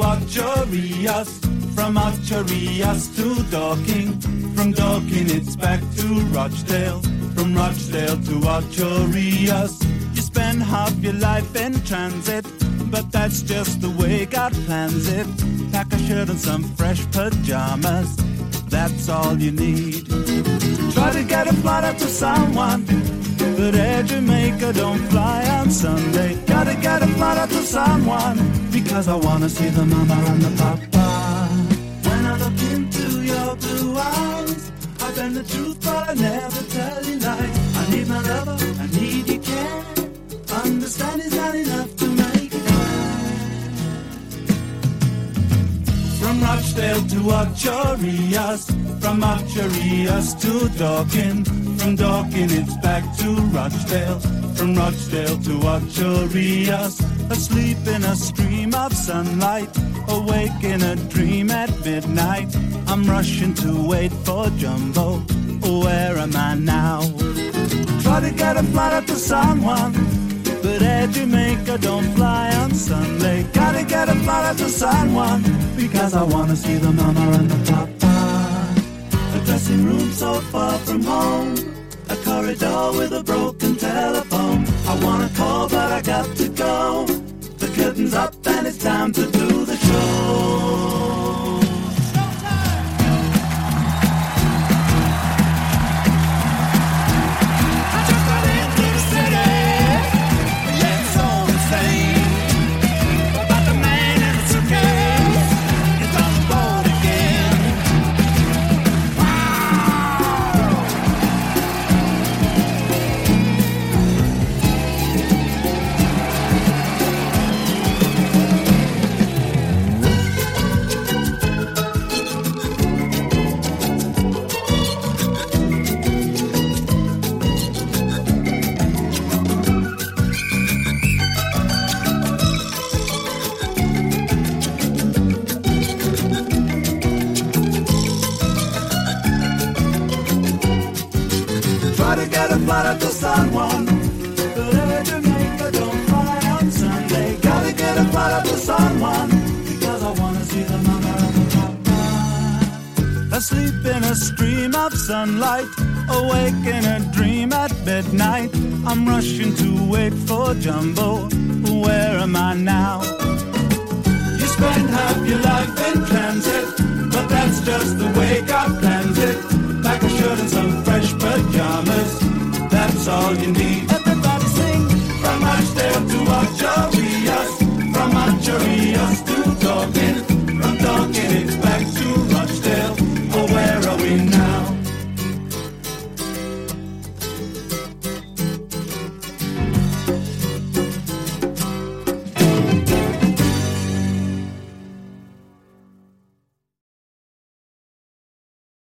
Ocho Rios, from Ocho Rios to Dorking, from Dorking it's back to Rochdale, from Rochdale to Ocho Rios. You spend half your life in transit, but that's just the way God plans it. Pack a shirt and some fresh pajamas, that's all you need. Try to get a flight out to San Juan, but Air Jamaica don't fly on Sunday. Gotta get a flight out to San Juan, because I wanna see the mama and the papa. When I look into your blue eyes, I bend the truth but I never tell you lies. I need my lover, I need your care. Understand is not enough to make it right. From Rochdale to Ocho Rios, from Ocho Rios to Dorking, from Dorking it's back to Rochdale, from Rochdale to Ocho Rios. Asleep in a stream of sunlight, awake in a dream at midnight. I'm rushing to wait for Jumbo, where am I now? Try to get a flight out to San Juan, but Air Jamaica don't fly on Sunday. Gotta get a flight out to San Juan, because I wanna see the mama and the papa. A dressing room so far from home, a corridor with a broken telephone. I wanna call but I got to go. The curtain's up and it's time to do the show. Flight out to San Juan, but Air Jamaica don't fly on Sunday. Gotta get a flight out to San Juan, because I wanna see the mama and the papa. Asleep in a stream of sunlight, awake in a dream at midnight. I'm rushing to wait for Jumbo, where am I now? You spend half your life in transit, but that's just the way God plans it. Pack a shirt and some fresh pajamas, that's all you need.